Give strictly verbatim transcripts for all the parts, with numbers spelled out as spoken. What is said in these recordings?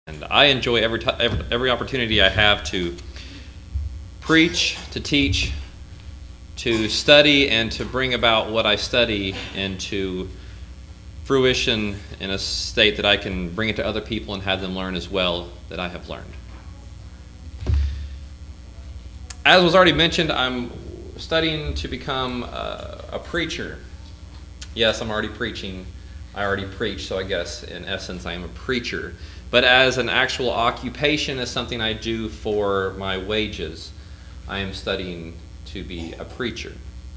And I enjoy every, t- every every opportunity I have to preach, to teach, to study, and to bring about what I study into fruition in a state that I can bring it to other people and have them learn as well that I have learned. As was already mentioned, I'm studying to become a, a preacher. Yes, I'm already preaching. I already preach, so I guess in essence I am a preacher. But as an actual occupation, as something I do for my wages, I am studying to be a preacher.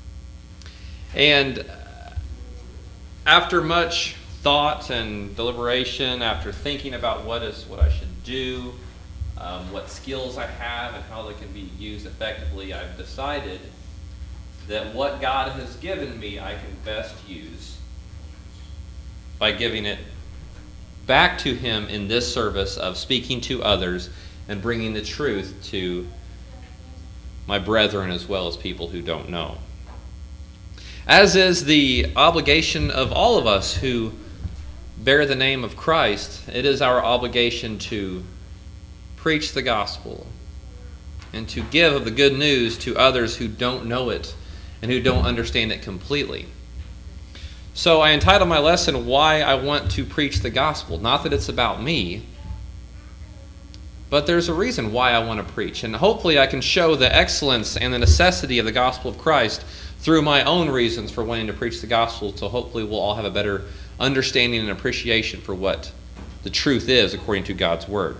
And after much thought and deliberation, after thinking about what is what I should do, um, what skills I have, and how they can be used effectively, I've decided that what God has given me I can best use by giving it back to Him in this service of speaking to others and bringing the truth to my brethren as well as people who don't know. As is the obligation of all of us who bear the name of Christ, it is our obligation to preach the gospel and to give of the good news to others who don't know it and who don't understand it completely. So I entitled my lesson, Why I Want to Preach the Gospel. Not that it's about me, but there's a reason why I want to preach. And hopefully I can show the excellence and the necessity of the gospel of Christ through my own reasons for wanting to preach the gospel, so hopefully we'll all have a better understanding and appreciation for what the truth is according to God's Word.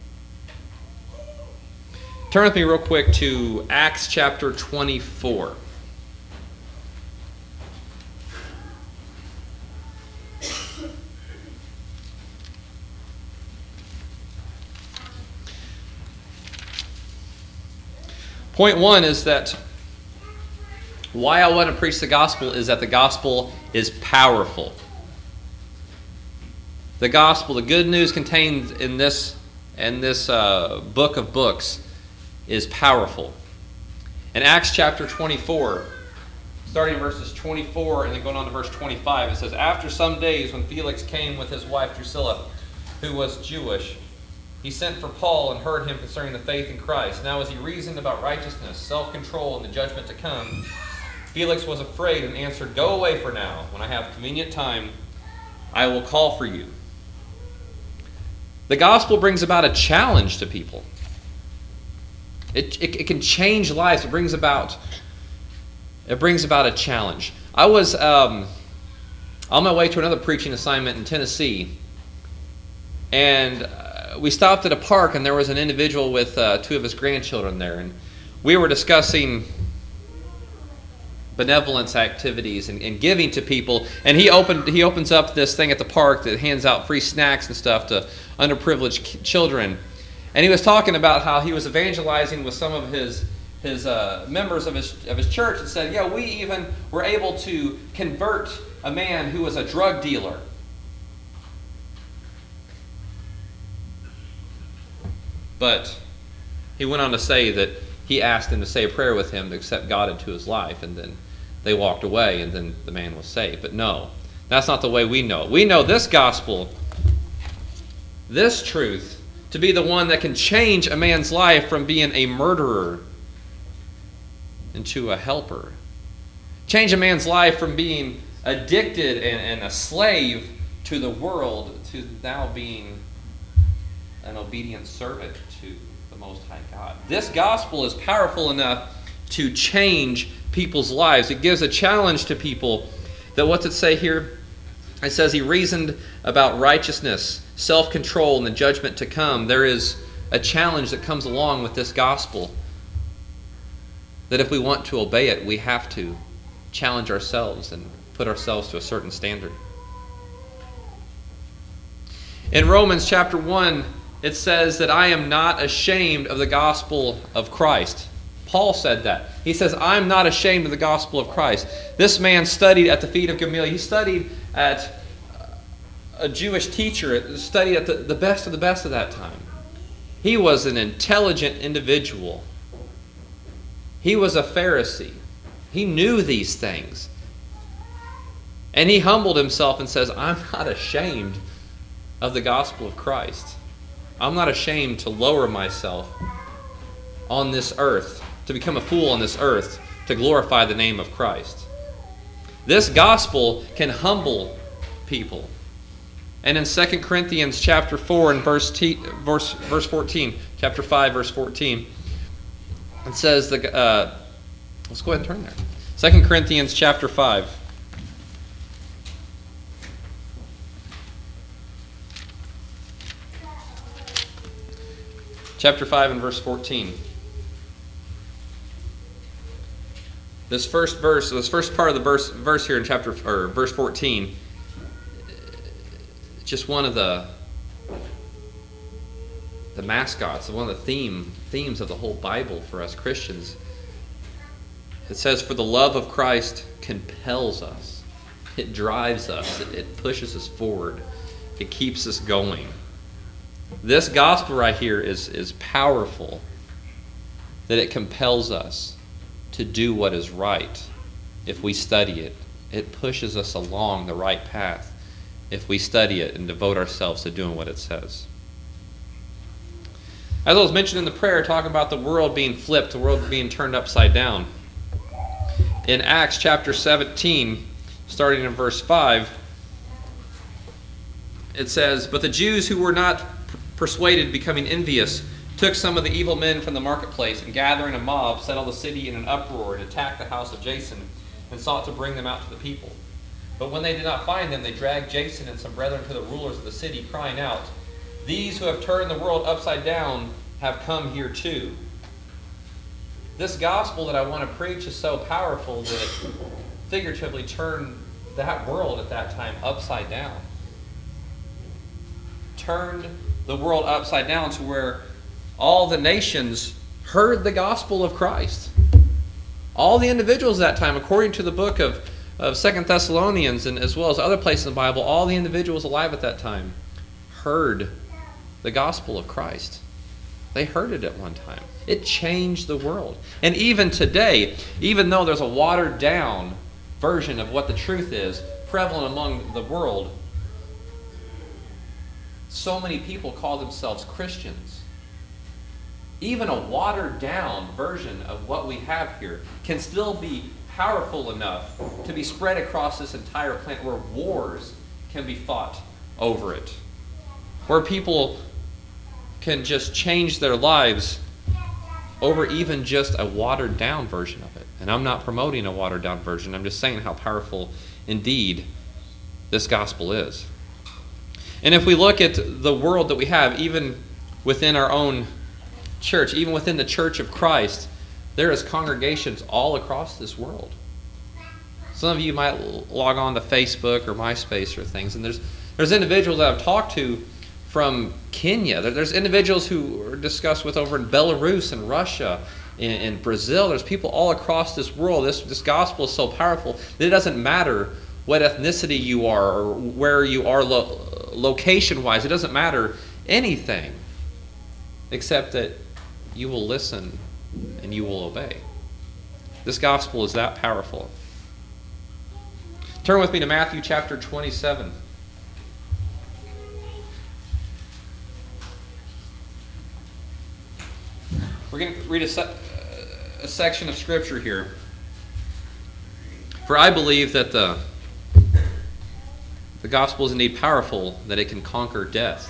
Turn with me real quick to Acts chapter twenty-four. Point one is that why I want to preach the gospel is that the gospel is powerful. The gospel, the good news contained in this in this uh, book of books is powerful. In Acts chapter twenty-four, starting in verses twenty-four and then going on to verse twenty-five, it says, After some days when Felix came with his wife Drusilla, who was Jewish, he sent for Paul and heard him concerning the faith in Christ. Now as he reasoned about righteousness, self-control, and the judgment to come, Felix was afraid and answered, Go away for now. When I have convenient time, I will call for you. The gospel brings about a challenge to people. It, it, it can change lives. It brings about it brings about a challenge. I was um, on my way to another preaching assignment in Tennessee, and uh, we stopped at a park, and there was an individual with uh, two of his grandchildren there, and we were discussing benevolence activities and, and giving to people. And he opened he opens up this thing at the park that hands out free snacks and stuff to underprivileged children. And he was talking about how he was evangelizing with some of his his uh, members of his of his church, and said, "Yeah, we even were able to convert a man who was a drug dealer." But he went on to say that he asked him to say a prayer with him to accept God into his life, and then they walked away, and then the man was saved. But no, that's not the way we know it. We know this gospel, this truth, to be the one that can change a man's life from being a murderer into a helper. Change a man's life from being addicted and, and a slave to the world to now being an obedient servant to the Most High God. This gospel is powerful enough to change people's lives. It gives a challenge to people that, what's it say here? It says he reasoned about righteousness, self-control, and the judgment to come. There is a challenge that comes along with this gospel, that if we want to obey it, we have to challenge ourselves and put ourselves to a certain standard. In Romans chapter one, it says that I am not ashamed of the gospel of Christ. Paul said that. He says, I'm not ashamed of the gospel of Christ. This man studied at the feet of Gamaliel. He studied at a Jewish teacher, studied at the, the best of the best of that time. He was an intelligent individual. He was a Pharisee. He knew these things. And he humbled himself and says, I'm not ashamed of the gospel of Christ. I'm not ashamed to lower myself on this earth, to become a fool on this earth, to glorify the name of Christ. This gospel can humble people. And in Second Corinthians chapter four and verse, t- verse, verse fourteen, chapter five, verse fourteen, it says, the, uh, let's go ahead and turn there. Second Corinthians chapter five. Chapter five and verse fourteen. This first verse, this first part of the verse, verse here in chapter or verse fourteen, just one of the the mascots, one of the theme themes of the whole Bible for us Christians. It says, "For the love of Christ compels us. It drives us. It, it pushes us forward. It keeps us going." This gospel right here is, is powerful, that it compels us to do what is right if we study it. It pushes us along the right path if we study it and devote ourselves to doing what it says. As I was mentioning in the prayer, talking about the world being flipped, the world being turned upside down. In Acts chapter seventeen, starting in verse five, it says, "But the Jews who were not persuaded, becoming envious, took some of the evil men from the marketplace, and gathering a mob, set all the city in an uproar, and attacked the house of Jason, and sought to bring them out to the people. But when they did not find them, they dragged Jason and some brethren to the rulers of the city, crying out, 'These who have turned the world upside down have come here too.'" This gospel that I want to preach is so powerful that it figuratively turned that world at that time upside down. Turned the world upside down to where all the nations heard the gospel of Christ. All the individuals at that time, according to the book of, of Second Thessalonians, and as well as other places in the Bible, all the individuals alive at that time heard the gospel of Christ. They heard it at one time. It changed the world. And even today, even though there's a watered down version of what the truth is prevalent among the world, so many people call themselves Christians. Even a watered down version of what we have here can still be powerful enough to be spread across this entire planet, where wars can be fought over it, where people can just change their lives over even just a watered down version of it. And I'm not promoting a watered down version. I'm just saying how powerful indeed this gospel is. And if we look at the world that we have, even within our own church, even within the Church of Christ, there is congregations all across this world. Some of you might log on to Facebook or MySpace or things, and there's there's individuals that I've talked to from Kenya. There's individuals who are discussed with over in Belarus and Russia, in, in Brazil. There's people all across this world. This, this gospel is so powerful that it doesn't matter what ethnicity you are or where you are lo- location-wise. It doesn't matter anything except that you will listen and you will obey. This gospel is that powerful. Turn with me to Matthew chapter twenty-seven. We're going to read a, se- a section of Scripture here. For I believe that the, the gospel is indeed powerful, that it can conquer death.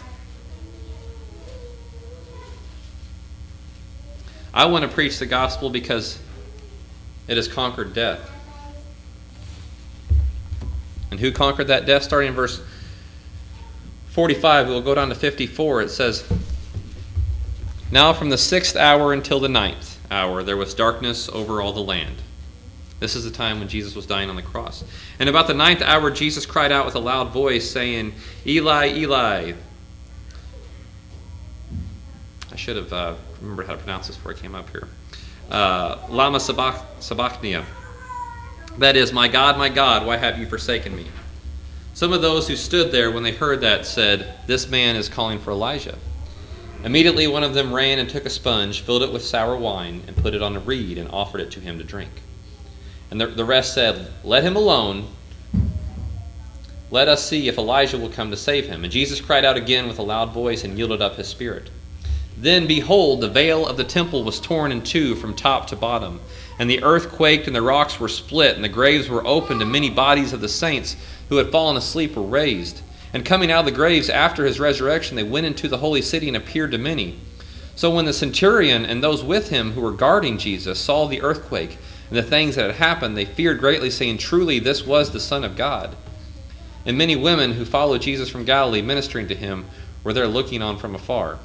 I want to preach the gospel because it has conquered death. And who conquered that death? Starting in verse forty-five, we'll go down to fifty-four. It says, "Now from the sixth hour until the ninth hour there was darkness over all the land." This is the time when Jesus was dying on the cross. "And about the ninth hour Jesus cried out with a loud voice, saying, 'Eli, Eli.'" I should have uh, remembered how to pronounce this before I came up here. Uh, "Lama sabach- sabachthani." That is, "My God, my God, why have you forsaken me?" Some of those who stood there when they heard that said, "This man is calling for Elijah." Immediately one of them ran and took a sponge, filled it with sour wine, and put it on a reed, and offered it to him to drink. And the, the rest said, "Let him alone. Let us see if Elijah will come to save him. And Jesus cried out again with a loud voice and yielded up his spirit. Then, behold, the veil of the temple was torn in two from top to bottom, and the earth quaked, and the rocks were split, and the graves were opened, and many bodies of the saints who had fallen asleep were raised. And coming out of the graves after his resurrection, they went into the holy city and appeared to many. So when the centurion and those with him who were guarding Jesus saw the earthquake and the things that had happened, they feared greatly, saying, Truly, this was the Son of God. And many women who followed Jesus from Galilee, ministering to him, were there looking on from afar.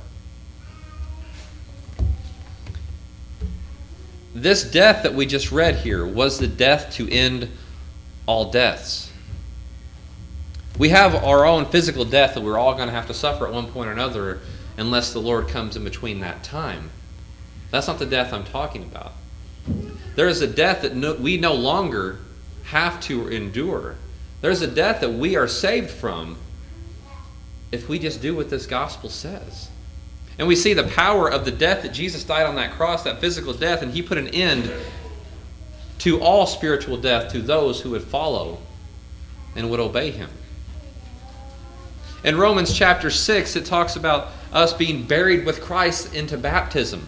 This death that we just read here was the death to end all deaths. We have our own physical death that we're all going to have to suffer at one point or another unless the Lord comes in between that time. That's not the death I'm talking about. There is a death that no, we no longer have to endure. There's a death that we are saved from if we just do what this gospel says. And we see the power of the death that Jesus died on that cross, that physical death, and he put an end to all spiritual death to those who would follow and would obey him. In Romans chapter six, it talks about us being buried with Christ into baptism.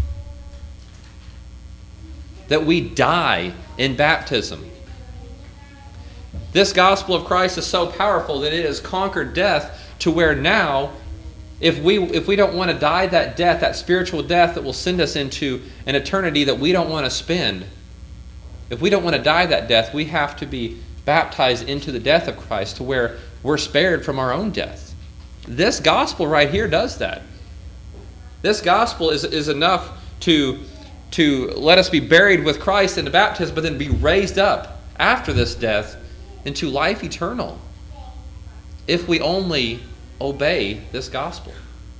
That we die in baptism. This gospel of Christ is so powerful that it has conquered death to where now, if we if we don't want to die that death, that spiritual death that will send us into an eternity that we don't want to spend, if we don't want to die that death, we have to be baptized into the death of Christ to where we're spared from our own death. This gospel right here does that. This gospel is, is enough to, to let us be buried with Christ into baptism, but then be raised up after this death into life eternal, if we only obey this gospel.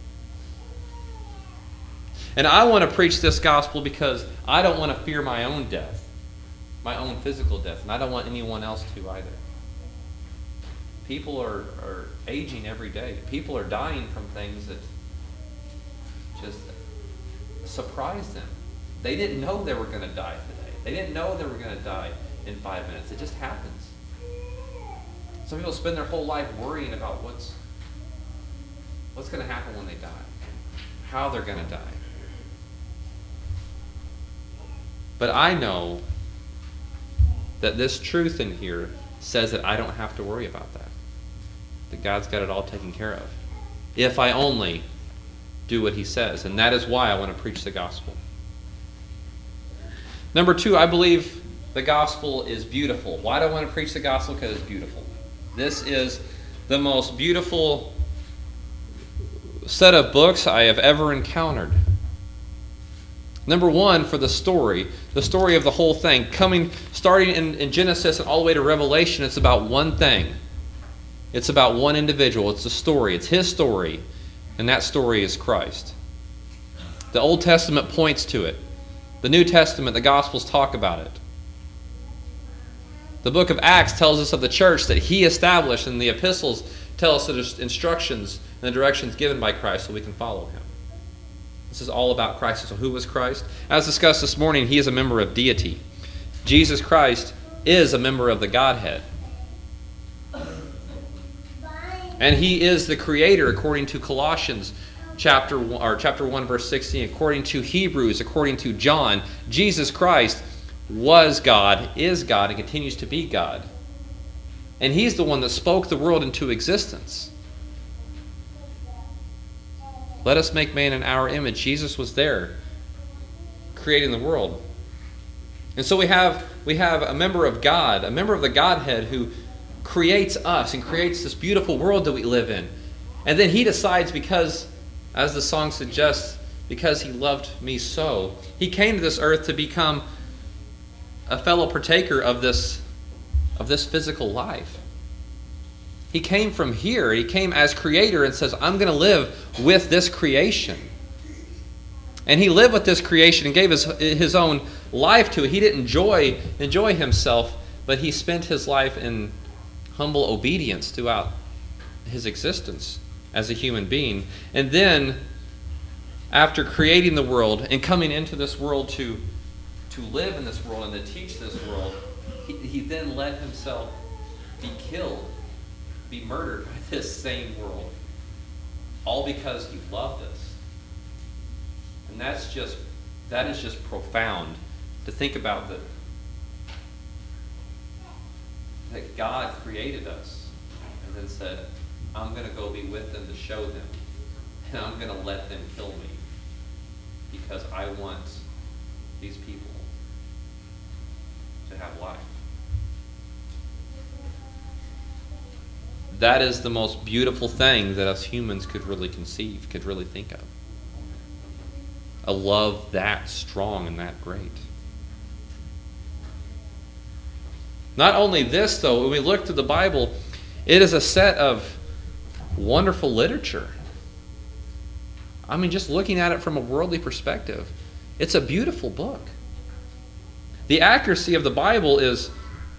And I want to preach this gospel because I don't want to fear my own death, my own physical death, and I don't want anyone else to either. People are, are aging every day. People are dying from things that just surprise them. They didn't know they were going to die today. They didn't know they were going to die in five minutes. It just happens. Some people spend their whole life worrying about what's what's going to happen when they die, how they're going to die. But I know that this truth in here says that I don't have to worry about that. That God's got it all taken care of. If I only do what he says. And that is why I want to preach the gospel. Number two, I believe the gospel is beautiful. Why do I want to preach the gospel? Because it's beautiful. This is the most beautiful set of books I have ever encountered. Number one, for the story, the story of the whole thing, coming, starting in, in Genesis and all the way to Revelation, it's about one thing. It's about one individual. It's a story. It's his story, and that story is Christ. The Old Testament points to it. The New Testament, the Gospels talk about it. The book of Acts tells us of the church that he established, and the epistles tell us the instructions and the directions given by Christ so we can follow him. This is all about Christ. So who was Christ? As discussed this morning, he is a member of deity. Jesus Christ is a member of the Godhead. And he is the creator according to Colossians chapter one, or chapter one, verse sixteen. According to Hebrews, according to John, Jesus Christ was God, is God, and continues to be God. And he's the one that spoke the world into existence. Let us make man in our image. Jesus was there, creating the world. And so we have we have a member of God, a member of the Godhead who creates us and creates this beautiful world that we live in. And then he decides, because, as the song suggests, because he loved me so, he came to this earth to become a fellow partaker of this, of this physical life. He came from here. He came as creator and says, I'm going to live with this creation. And he lived with this creation and gave his, his own life to it. He didn't enjoy, enjoy himself, but he spent his life in humble obedience throughout his existence as a human being. And then, after creating the world and coming into this world to, to live in this world and to teach this world, he, he then let himself be killed be murdered by this same world, all because you loved us. And that's just, that is just profound to think about, that, that God created us and then said, I'm going to go be with them to show them, and I'm going to let them kill me because I want these people to have life. That is the most beautiful thing that us humans could really conceive, could really think of. A love that strong and that great. Not only this, though, when we look to the Bible, it is a set of wonderful literature. I mean, just looking at it from a worldly perspective, it's a beautiful book. The accuracy of the Bible is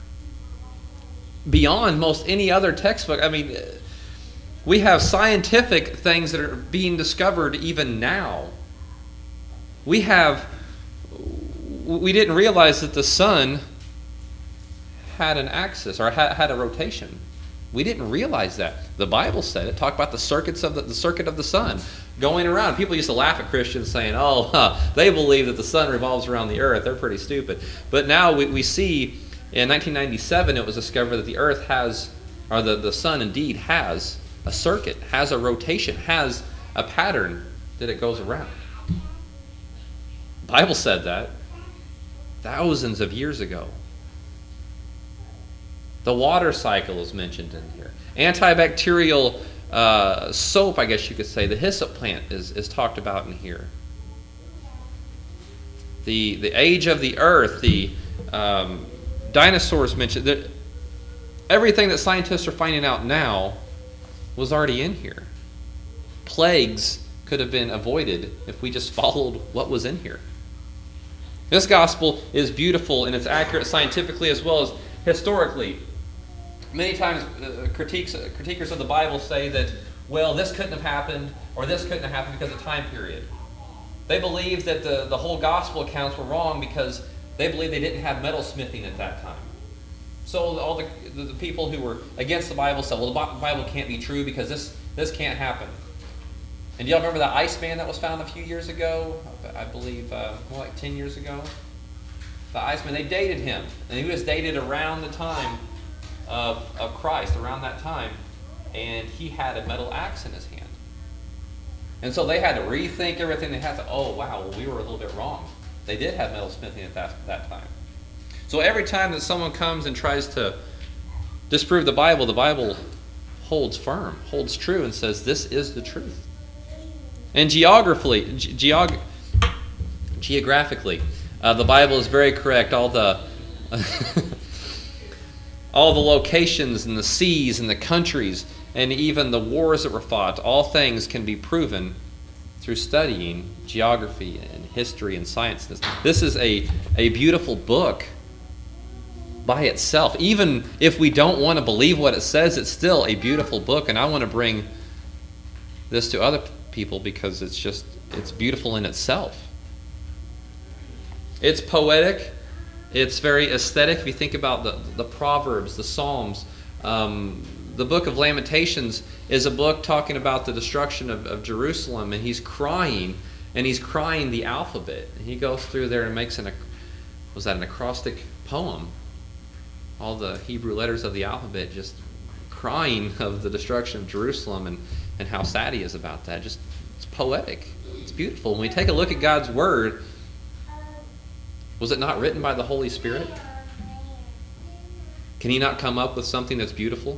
beyond most any other textbook. I mean, we have scientific things that are being discovered even now. We have, we didn't realize that the sun had an axis or had, had a rotation. We didn't realize that. The Bible said it. Talked about the circuits of the, the circuit of the sun going around. People used to laugh at Christians saying, "Oh, huh, they believe that the sun revolves around the earth. They're pretty stupid." But now we, we see in nineteen ninety-seven it was discovered that the earth has, or the, the sun indeed has a circuit, has a rotation, has a pattern that it goes around. The Bible said that thousands of years ago. The water cycle is mentioned in here. Antibacterial uh, soap, I guess you could say, the hyssop plant is, is talked about in here. The, the age of the earth, the um, dinosaurs mentioned. The, everything that scientists are finding out now was already in here. Plagues could have been avoided if we just followed what was in here. This gospel is beautiful and it's accurate scientifically as well as historically. Many times uh, critiques, uh, critiquers of the Bible say that, well, this couldn't have happened or this couldn't have happened because of time period. They believe that the, the whole gospel accounts were wrong because they believe they didn't have metalsmithing at that time. So all the, the, the people who were against the Bible said, well, the Bible can't be true because this, this can't happen. And do y'all remember that Iceman that was found a few years ago? I believe uh, more like ten years ago. The Iceman, they dated him. And he was dated around the time Of, of Christ, around that time, and he had a metal axe in his hand. And so they had to rethink everything. They had to, oh wow, well, we were a little bit wrong. They did have metal smithing at that, that time. So every time that someone comes and tries to disprove the Bible, the Bible holds firm, holds true, and says this is the truth. And geographically, ge- geog- geographically, uh, the Bible is very correct. All the all the locations and the seas and the countries and even the wars that were fought, all things can be proven through studying geography and history and science. This is a, a beautiful book by itself. Even if we don't want to believe what it says, it's still a beautiful book, and I want to bring this to other people because it's just, it's beautiful in itself. It's poetic. It's very aesthetic. If you think about the, the Proverbs, the Psalms, um, the book of Lamentations is a book talking about the destruction of, of Jerusalem, and he's crying, and he's crying the alphabet. And he goes through there and makes an, was that an acrostic poem? All the Hebrew letters of the alphabet just crying of the destruction of Jerusalem and, and how sad he is about that. Just, it's poetic. It's beautiful. When we take a look at God's Word, was it not written by the Holy Spirit? Can he not come up with something that's beautiful?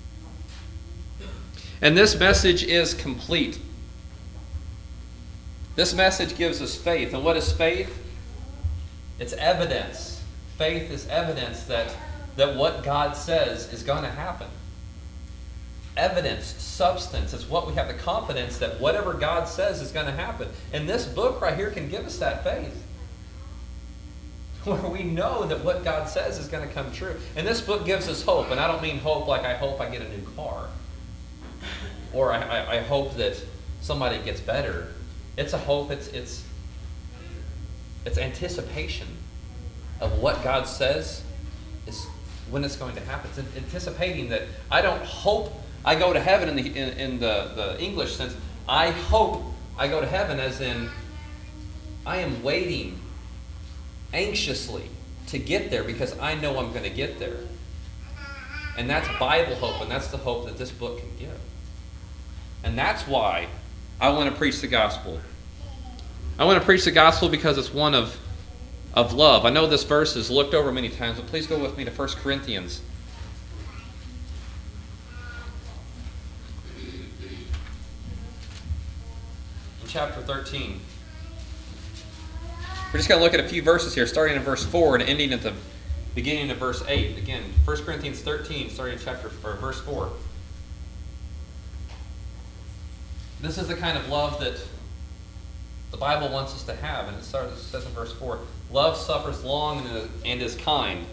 And this message is complete. This message gives us faith. And what is faith? It's evidence. Faith is evidence that, that what God says is going to happen. Evidence, substance. It's what we have the confidence that whatever God says is going to happen. And this book right here can give us that faith, where we know that what God says is going to come true. And this book gives us hope. And I don't mean hope like I hope I get a new car. Or I, I, I hope that somebody gets better. It's a hope. It's, it's, it's anticipation of what God says is when it's going to happen. It's anticipating that I don't hope I go to heaven in the in, in the, the English sense. I hope I go to heaven as in I am waiting anxiously to get there because I know I'm going to get there. And that's Bible hope, and that's the hope that this book can give. And that's why I want to preach the gospel. I want to preach the gospel because it's one of, of love. I know this verse is looked over many times, but please go with me to First Corinthians. In chapter thirteen. We're just going to look at a few verses here, starting in verse four and ending at the beginning of verse eight. Again, First Corinthians thirteen, starting in chapter or verse four. This is the kind of love that the Bible wants us to have. And it starts, it says in verse four, love suffers long and is kind.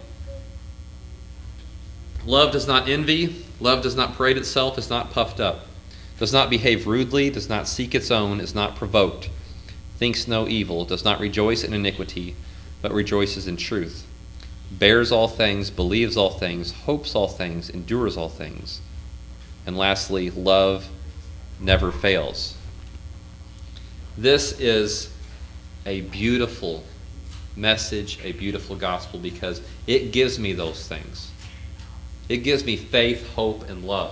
Love does not envy. Love does not parade itself, is not puffed up, does not behave rudely, does not seek its own, is not provoked, thinks no evil, does not rejoice in iniquity, but rejoices in truth, bears all things, believes all things, hopes all things, endures all things. And lastly, love never fails. This is a beautiful message, a beautiful gospel, because it gives me those things. It gives me faith, hope, and love,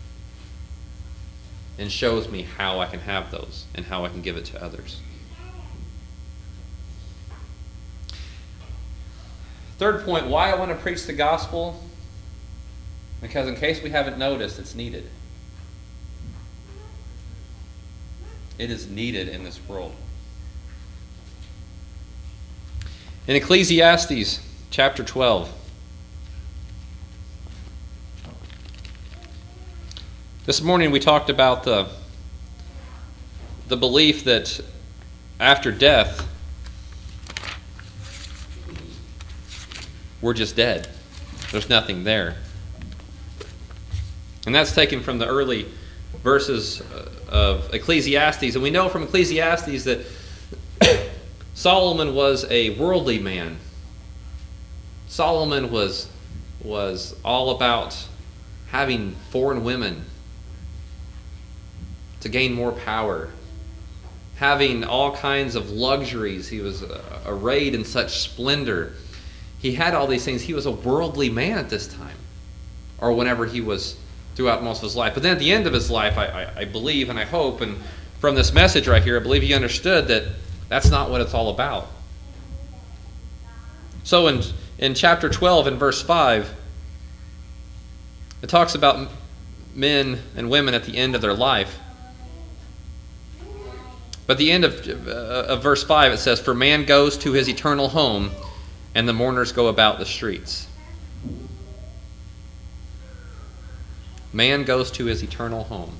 and shows me how I can have those and how I can give it to others. Third point, why I want to preach the gospel, because in case we haven't noticed, it's needed. It is needed in this world. In Ecclesiastes chapter twelve, this morning we talked about the, the belief that after death, we're just dead. There's nothing there. And that's taken from the early verses of Ecclesiastes. And we know from Ecclesiastes that Solomon was a worldly man. Solomon was, was all about having foreign women to gain more power, having all kinds of luxuries. He was arrayed in such splendor. He had all these things. He was a worldly man at this time, or whenever he was throughout most of his life. But then at the end of his life, I, I, I believe and I hope, and from this message right here, I believe he understood that that's not what it's all about. So in, in chapter twelve, in verse five, it talks about men and women at the end of their life. But at the end of, uh, of verse five, it says, "For man goes to his eternal home, and the mourners go about the streets." Man goes to his eternal home.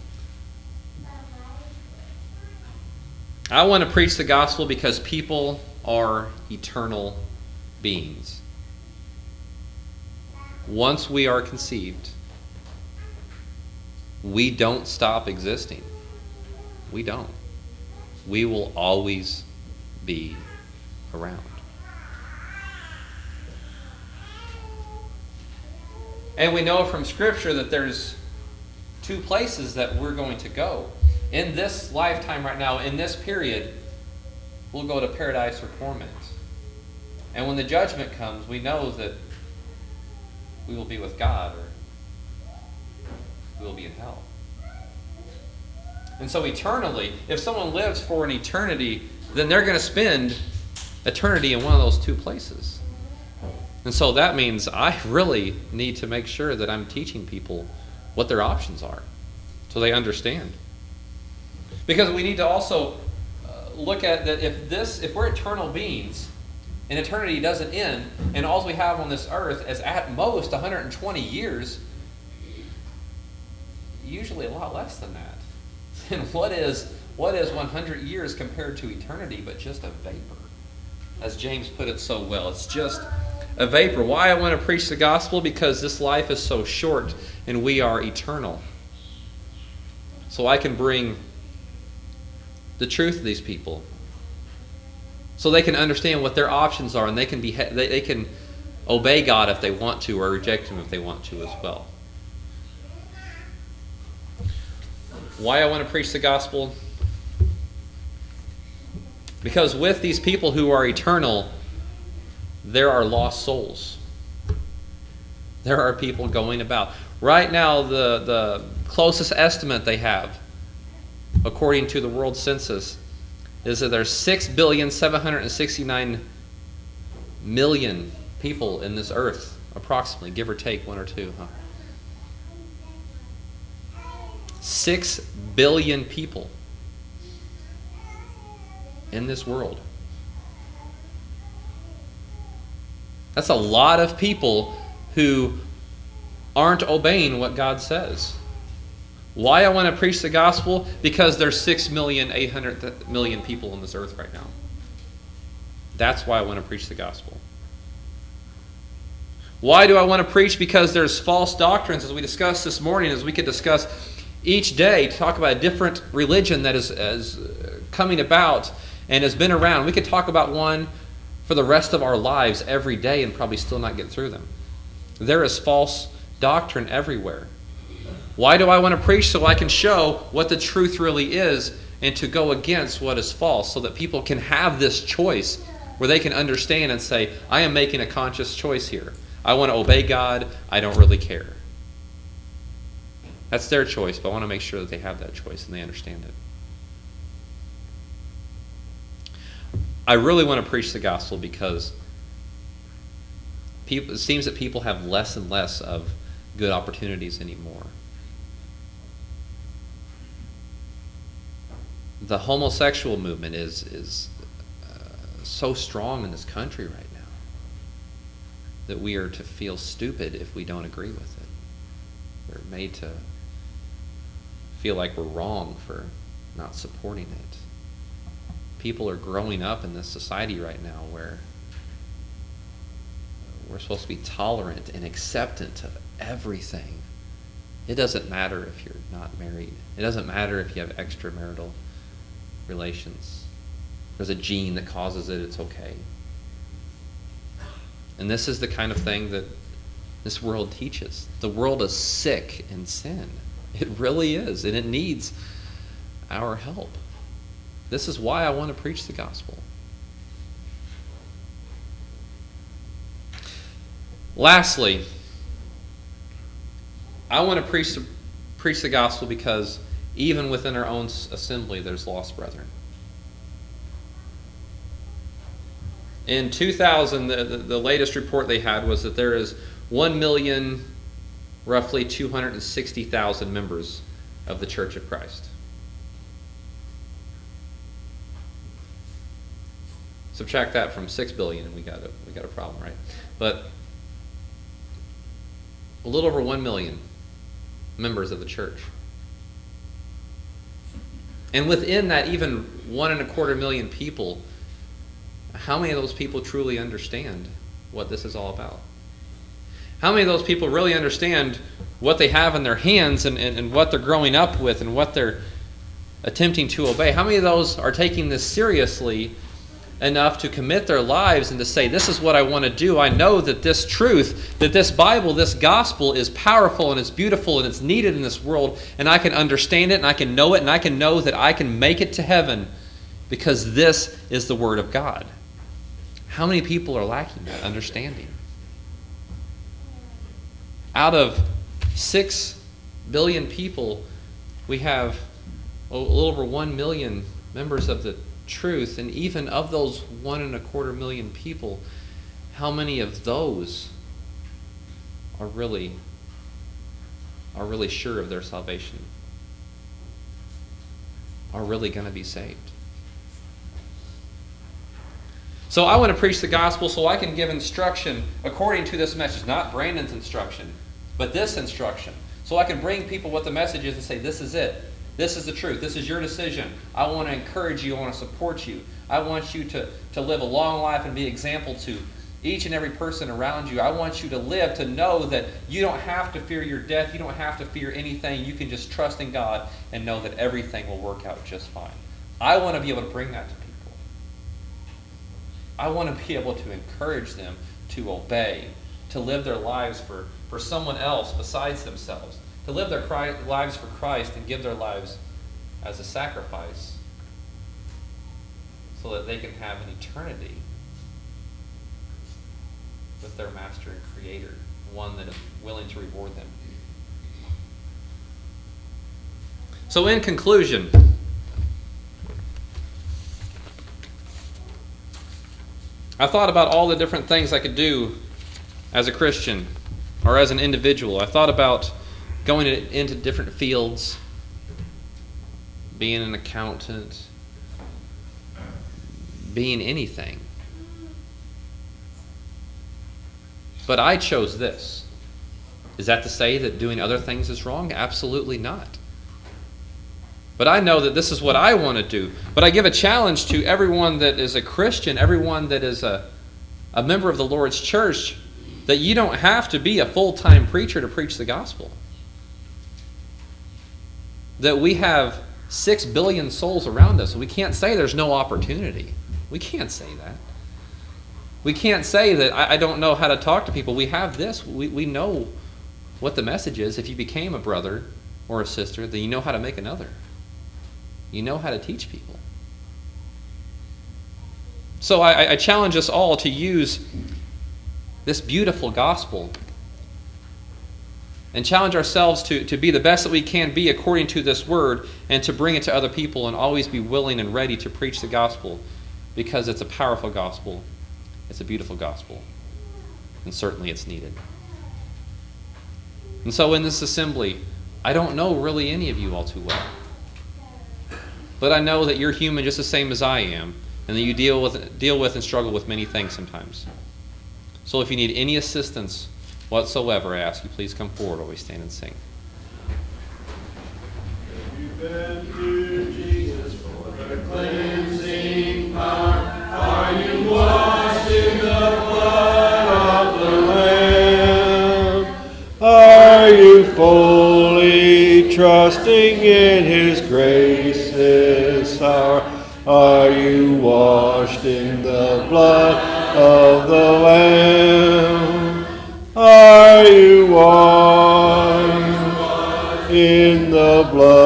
I want to preach the gospel because people are eternal beings. Once we are conceived, we don't stop existing. We don't. We will always be around. And we know from Scripture that there's two places that we're going to go. In this lifetime right now, in this period, we'll go to paradise or torment. And when the judgment comes, we know that we will be with God or we will be in hell. And so eternally, if someone lives for an eternity, then they're going to spend eternity in one of those two places. And so that means I really need to make sure that I'm teaching people what their options are so they understand. Because we need to also uh, look at that if this, if we're eternal beings and eternity doesn't end and all we have on this earth is at most one hundred twenty years, usually a lot less than that. And what is, what is one hundred years compared to eternity but just a vapor? As James put it so well, it's just a vapor. Why I want to preach the gospel? Because this life is so short and we are eternal. So I can bring the truth to these people so they can understand what their options are, and they can be they, they can obey God if they want to or reject Him if they want to as well. Why I want to preach the gospel? Because with these people who are eternal, there are lost souls. There are people going about. Right now, the, the closest estimate they have, according to the world census, is that there's six billion seven hundred sixty-nine million people in this earth, approximately, give or take one or two. Huh? Six billion people in this world. That's a lot of people who aren't obeying what God says. Why I want to preach the gospel? Because there's six million eight hundred million people on this earth right now. That's why I want to preach the gospel. Why do I want to preach? Because there's false doctrines, as we discussed this morning, as we could discuss each day, to talk about a different religion that is, is coming about and has been around. We could talk about one for the rest of our lives every day and probably still not get through them. There is false doctrine everywhere. Why do I want to preach? So I can show what the truth really is and to go against what is false, so that people can have this choice where they can understand and say, I am making a conscious choice here. I want to obey God. I don't really care. That's their choice, but I want to make sure that they have that choice and they understand it. I really want to preach the gospel because people, it seems that people have less and less of good opportunities anymore. The homosexual movement is is uh, so strong in this country right now that we are to feel stupid if we don't agree with it. We're made to feel like we're wrong for not supporting it. People are growing up in this society right now where we're supposed to be tolerant and acceptant of everything. It doesn't matter if you're not married. It doesn't matter if you have extramarital relations. There's a gene that causes it. It's okay. And this is the kind of thing that this world teaches. The world is sick in sin. It really is, and it needs our help. This is why I want to preach the gospel. Lastly, I want to preach the, preach the gospel because even within our own assembly, there's lost brethren. In two thousand, the, the, the latest report they had was that there is one million, roughly two hundred sixty thousand members of the Church of Christ. Subtract that from six billion and we got a, we got a problem, right? But a little over one million members of the church. And within that, even one and a quarter million people, how many of those people truly understand what this is all about? How many of those people really understand what they have in their hands and, and, and what they're growing up with and what they're attempting to obey? How many of those are taking this seriously enough to commit their lives and to say, this is what I want to do. I know that this truth, that this Bible, this gospel is powerful and it's beautiful and it's needed in this world, and I can understand it and I can know it and I can know that I can make it to heaven because this is the Word of God. How many people are lacking that understanding? Out of six billion people, we have a little over one million members of the truth, and even of those one and a quarter million people, how many of those are really are really sure of their salvation? Are really going to be saved? So I want to preach the gospel so I can give instruction according to this message, not Brandon's instruction, but this instruction. So I can bring people what the message is and say, this is it. This is the truth. This is your decision. I want to encourage you. I want to support you. I want you to, to live a long life and be an example to each and every person around you. I want you to live to know that you don't have to fear your death. You don't have to fear anything. You can just trust in God and know that everything will work out just fine. I want to be able to bring that to people. I want to be able to encourage them to obey, to live their lives for, for someone else besides themselves, to live their Christ, lives for Christ and give their lives as a sacrifice so that they can have an eternity with their Master and Creator, one that is willing to reward them. So in conclusion, I thought about all the different things I could do as a Christian or as an individual. I thought about going into different fields, being an accountant, being anything. But I chose this. Is that to say that doing other things is wrong? Absolutely not. But I know that this is what I want to do. But I give a challenge to everyone that is a Christian, everyone that is a, a member of the Lord's church, that you don't have to be a full-time preacher to preach the gospel. That we have six billion souls around us. We can't say there's no opportunity. We can't say that. We can't say that I, I don't know how to talk to people. We have this. We, we know what the message is. If you became a brother or a sister, then you know how to make another. You know how to teach people. So I, I challenge us all to use this beautiful gospel and challenge ourselves to, to be the best that we can be according to this word and to bring it to other people and always be willing and ready to preach the gospel because it's a powerful gospel. It's a beautiful gospel. And certainly it's needed. And so in this assembly, I don't know really any of you all too well. But I know that you're human just the same as I am, and that you deal with, deal with and struggle with many things sometimes. So if you need any assistance whatsoever, I ask you please come forward while we stand and sing. You've been to Jesus for the cleansing power. Are you washed in the blood of the Lamb? Are you fully trusting in His grace, His power? Are you washed in the blood of the Lamb? Are you washed in the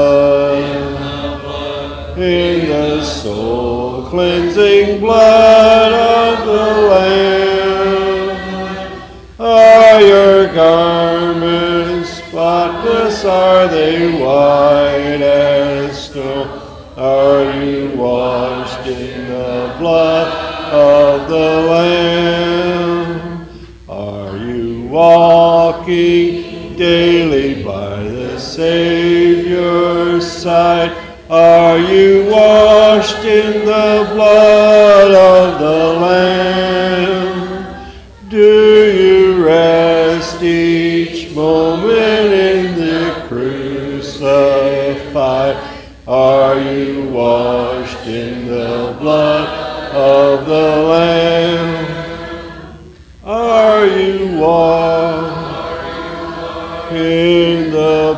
blood, in the soul cleansing blood of the Lamb? Are your garments spotless? Are they white as snow? Are you washed in the blood of the Lamb? Are you walking daily by the Savior's side? Are you washed in the blood of the Lamb? Do you rest each moment in the crucified? Are you washed in the blood of the Lamb? Are you washed in the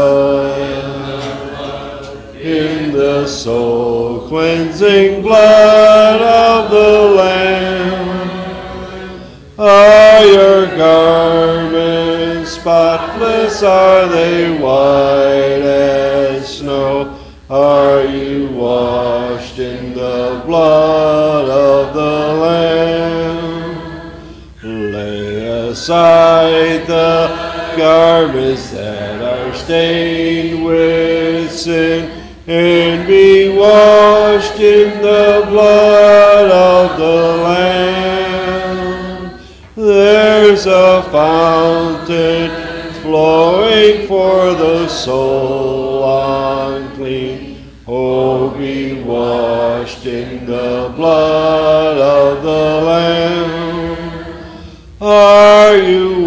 blood, in the soul cleansing blood of the Lamb? Are your garments spotless? Are they white as snow? Are you washed in the blood of the Lamb? Lay aside the garments that are stained with sin and be washed in the blood of the Lamb. There's a fountain flowing for the soul unclean. Oh, be washed in the blood of the Lamb. Are you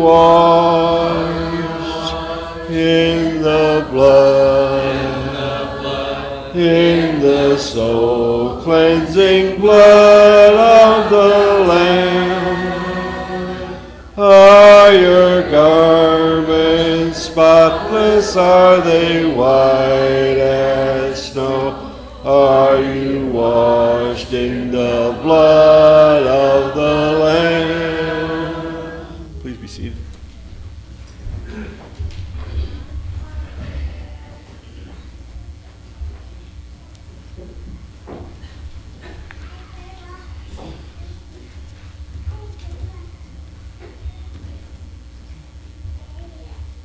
washed in the blood, in the soul cleansing blood of the Lamb? Are your garments spotless? Are they white as snow? Are you washed in the blood of the Lamb?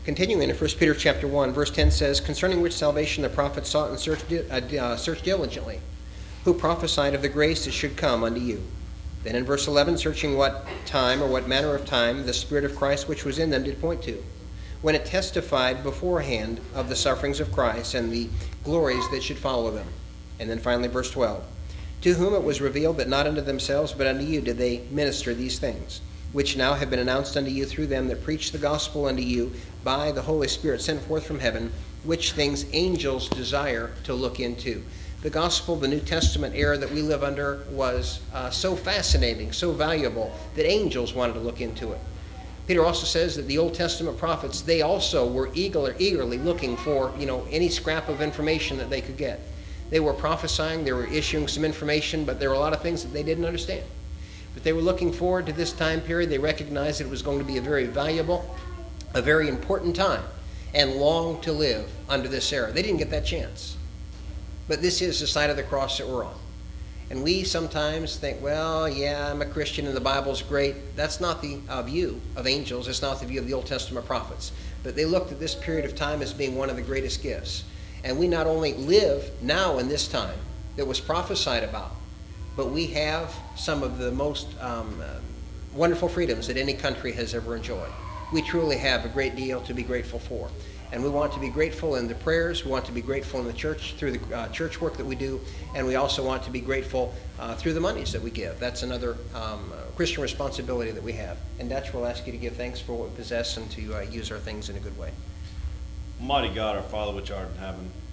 Continuing in First Peter chapter one, verse ten says, concerning which salvation the prophets sought and searched, uh, uh, searched diligently, who prophesied of the grace that should come unto you. Then in verse eleven, searching what time or what manner of time the Spirit of Christ which was in them did point to, when it testified beforehand of the sufferings of Christ and the glories that should follow them. And then finally verse twelve, to whom it was revealed that not unto themselves but unto you did they minister these things, which now have been announced unto you through them that preach the gospel unto you by the Holy Spirit sent forth from heaven, which things angels desire to look into. The gospel, the New Testament era that we live under, was uh, so fascinating, so valuable, that angels wanted to look into it. Peter also says that the Old Testament prophets, they also were eager, eagerly looking for, you know, any scrap of information that they could get. They were prophesying, they were issuing some information, but there were a lot of things that they didn't understand. But they were looking forward to this time period. They recognized that it was going to be a very valuable, a very important time, and long to live under this era. They didn't get that chance. But this is the side of the cross that we're on. And we sometimes think, well, yeah, I'm a Christian and the Bible's great. That's not the uh, view of angels. It's not the view of the Old Testament prophets. But they looked at this period of time as being one of the greatest gifts. And we not only live now in this time that was prophesied about, but we have some of the most um, uh, wonderful freedoms that any country has ever enjoyed. We truly have a great deal to be grateful for. And we want to be grateful in the prayers, we want to be grateful in the church through the uh, church work that we do, and we also want to be grateful uh, through the monies that we give. That's another um, Christian responsibility that we have. And Dutch will ask you to give thanks for what we possess and to uh, use our things in a good way. Almighty God, our Father which art in heaven,